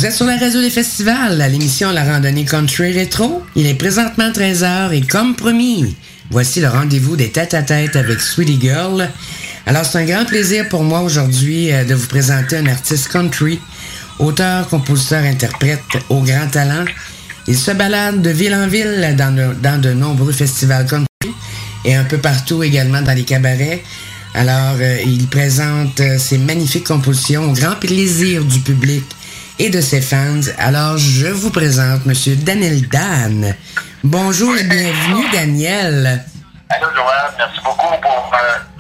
Vous êtes sur la radio des festivals, à l'émission La Randonnée Country Rétro. Il est présentement 13h et comme promis, voici le rendez-vous des tête-à-tête avec Sweetie Girl. Alors, c'est un grand plaisir pour moi aujourd'hui de vous présenter un artiste country, auteur, compositeur, interprète au grand talent. Il se balade de ville en ville dans de nombreux festivals country et un peu partout également dans les cabarets. Alors, il présente ses magnifiques compositions au grand plaisir du public et de ses fans. Alors, je vous présente Monsieur Daniel Dan. Bonjour et bienvenue, Daniel. Allô, Joël. Merci beaucoup pour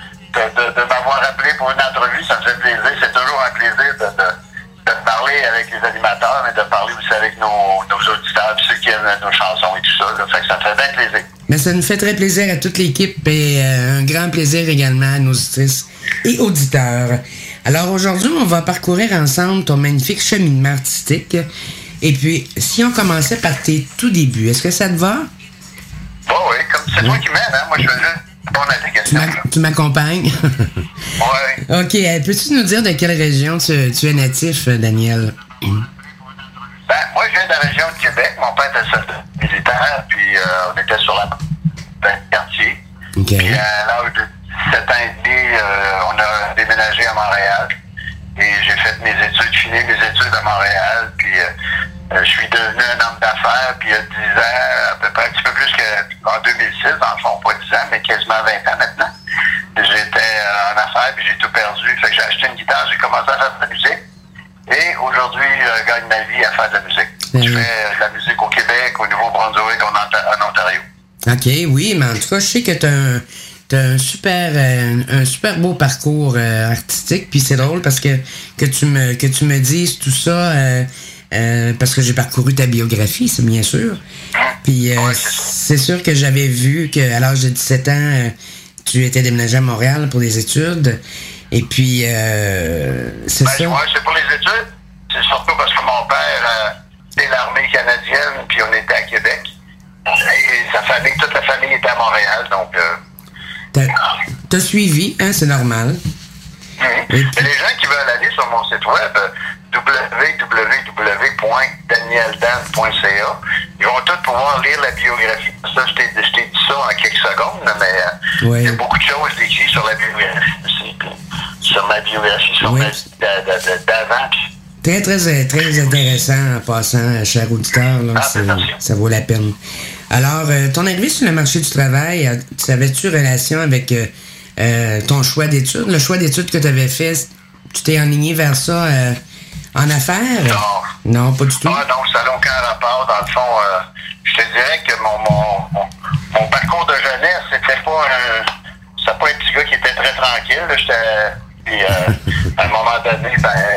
de m'avoir appelé pour une entrevue. Ça me fait plaisir. C'est toujours un plaisir de parler avec les animateurs, mais de parler aussi avec nos auditeurs, ceux qui aiment nos chansons et tout ça. Là. Fait que ça me fait bien plaisir. Mais ça nous fait très plaisir à toute l'équipe et un grand plaisir également à nos auditrices et auditeurs. Alors aujourd'hui, on va parcourir ensemble ton magnifique cheminement artistique. Et puis, si on commençait par tes tout débuts, est-ce que ça te va? Oh oui, comme c'est toi qui m'aides, hein? Moi je fais juste répondre à tes questions. Tu m'accompagnes? Oui. OK, peux-tu nous dire de quelle région tu es natif, Daniel? Ben, moi je viens de la région de Québec. Mon père était soldat militaire, puis on était sur la quartier. OK. Puis à l'âge de 17 ans et demi, on a déménagé à Montréal. Et j'ai fait mes études, fini mes études à Montréal. Puis je suis devenu un homme d'affaires. Puis il y a 10 ans, à peu près, un petit peu plus qu'en 2006, dans le fond, pas 10 ans, mais quasiment 20 ans maintenant. J'étais en affaires, puis j'ai tout perdu. Fait que j'ai acheté une guitare, j'ai commencé à faire de la musique. Et aujourd'hui, je gagne ma vie à faire de la musique. Je fais de la musique au Québec, au Nouveau-Brunswick, en Ontario. OK, oui, mais en tout cas, je sais que t'as un super beau parcours artistique, puis c'est drôle parce que tu me dises tout ça parce que j'ai parcouru ta biographie, c'est bien sûr. Puis c'est sûr que j'avais vu qu'à l'âge de 17 ans, tu étais déménagé à Montréal pour des études. Et puis c'est ça. Ouais, c'est pour les études. C'est surtout parce que mon père était l'armée canadienne, puis on était à Québec. Et sa famille, toute la famille était à Montréal, donc. T'as suivi, hein, c'est normal. Et les gens qui veulent aller sur mon site web, www.danieldan.ca, ils vont tous pouvoir lire la biographie. Ça, je t'ai dit ça en quelques secondes, mais il y a beaucoup de choses écrites sur la biographie aussi, sur ma biographie, sur ma vie d'avant. Très, très, très intéressant en passant, cher auditeur. Là, ça vaut la peine. Alors, ton arrivée sur le marché du travail, avais-tu relation avec ton choix d'études? Le choix d'études que tu avais fait, tu t'es enligné vers ça en affaires? Non. Non, pas du tout? Non, ça n'a aucun rapport. Dans le fond, je te dirais que mon parcours de jeunesse, c'était pas un petit gars qui était très tranquille. Là, puis, à un moment donné,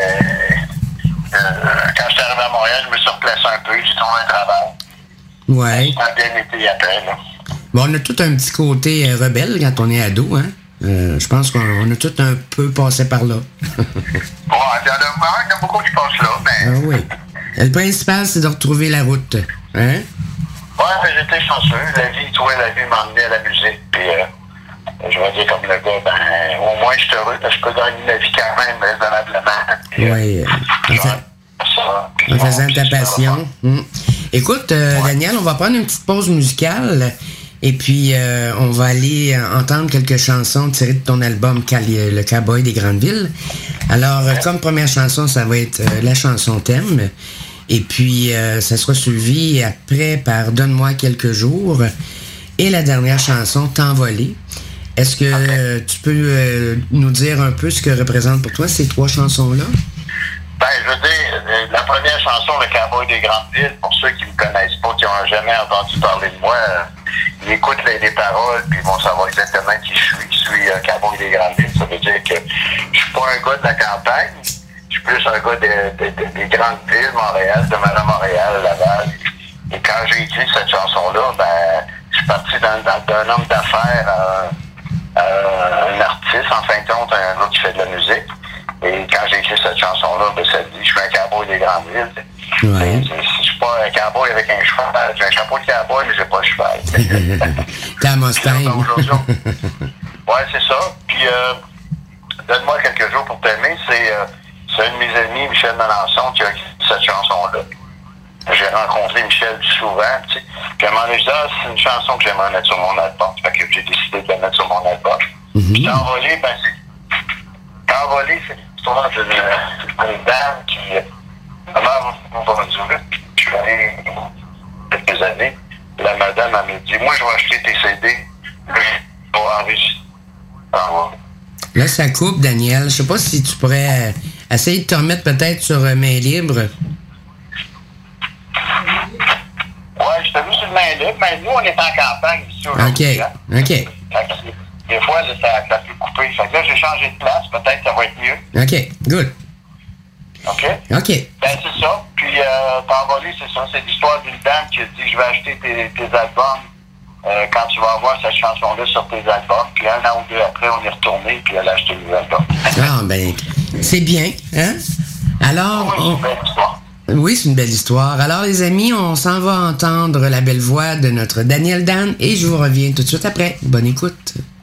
quand je suis arrivé à Montréal, je me suis replacé un peu, j'ai trouvé un travail. Ouais. Ça a bien été après, là. Bon, on a tout un petit côté rebelle quand on est ado, hein? Je pense qu'on a tout un peu passé par là. Bon, il y en a beaucoup qui passent là, mais... Ah oui. Le principal, c'est de retrouver la route, hein? Ouais, j'étais chanceux. La vie m'a emmené à la musique, puis je vais dire comme le gars, au moins je suis heureux, parce que je peux gagner ma vie quand même raisonnablement. Oui. En faisant ta passion. Écoute, Daniel, on va prendre une petite pause musicale et puis on va aller entendre quelques chansons tirées de ton album Le Cowboy des Grandes Villes. Alors, comme première chanson, ça va être la chanson Thème. Et puis, ça sera suivi après par Donne-moi quelques jours. Et la dernière chanson, T'envoler. Est-ce que tu peux nous dire un peu ce que représentent pour toi ces trois chansons-là? Ben, je veux dire, la première chanson, Le Cowboy des Grandes Villes, pour ceux qui ne me connaissent pas, qui n'ont jamais entendu parler de moi, ils écoutent les paroles, puis ils vont savoir exactement qui je suis. Je suis un cowboy des Grandes Villes. Ça veut dire que je suis pas un gars de la campagne, je suis plus un gars des grandes villes, Montréal, de Montréal, Laval. Et quand j'ai écrit cette chanson-là, je suis parti d'un homme d'affaires à un artiste, en fin de compte, un gars qui fait de la musique. Et quand j'ai écrit cette chanson-là, ça dit, je suis un cowboy des grandes villes. Ouais. Je suis pas un cowboy avec un cheval. J'ai un chapeau de cowboy, mais j'ai pas de cheval. T'as un Mustang. Ouais, c'est ça. Puis, Donne-moi quelques jours pour t'aimer, c'est c'est un de mes amis, Michel Melançon, qui a écrit cette chanson-là. J'ai rencontré Michel souvent, tu sais. Puis à un moment donné, je dis, c'est une chanson que j'aimerais mettre sur mon album. Fait que j'ai décidé de la mettre sur mon album. Puis Envolé, c'est l'histoire d'une dame qui, vraiment, on va dire, je suis allé quelques années. La madame, elle m'a dit, moi, je vais acheter tes CD. Je vais enregistrer. Là, ça coupe, Daniel. Je sais pas si tu pourrais essayer de te remettre peut-être sur main libre. Ouais, je t'ai vu sur le main libre, mais nous, on est en campagne ici aujourd'hui. OK. Des fois, là, ça peut couper. Fait que là, j'ai changé de place. Peut-être que ça va être mieux. OK, good. OK? OK. Ben, c'est ça. Puis, T'envolé, c'est ça. C'est l'histoire d'une dame qui a dit, je vais acheter tes albums quand tu vas avoir cette chanson-là sur tes albums. Puis, un an ou deux après, on est retourné, puis elle a acheté les albums. Ah, ben, c'est bien, hein? Alors, oui, c'est une belle histoire. Oui, c'est une belle histoire. Alors, les amis, on s'en va entendre la belle voix de notre Daniel Dan et je vous reviens tout de suite après. Bonne écoute.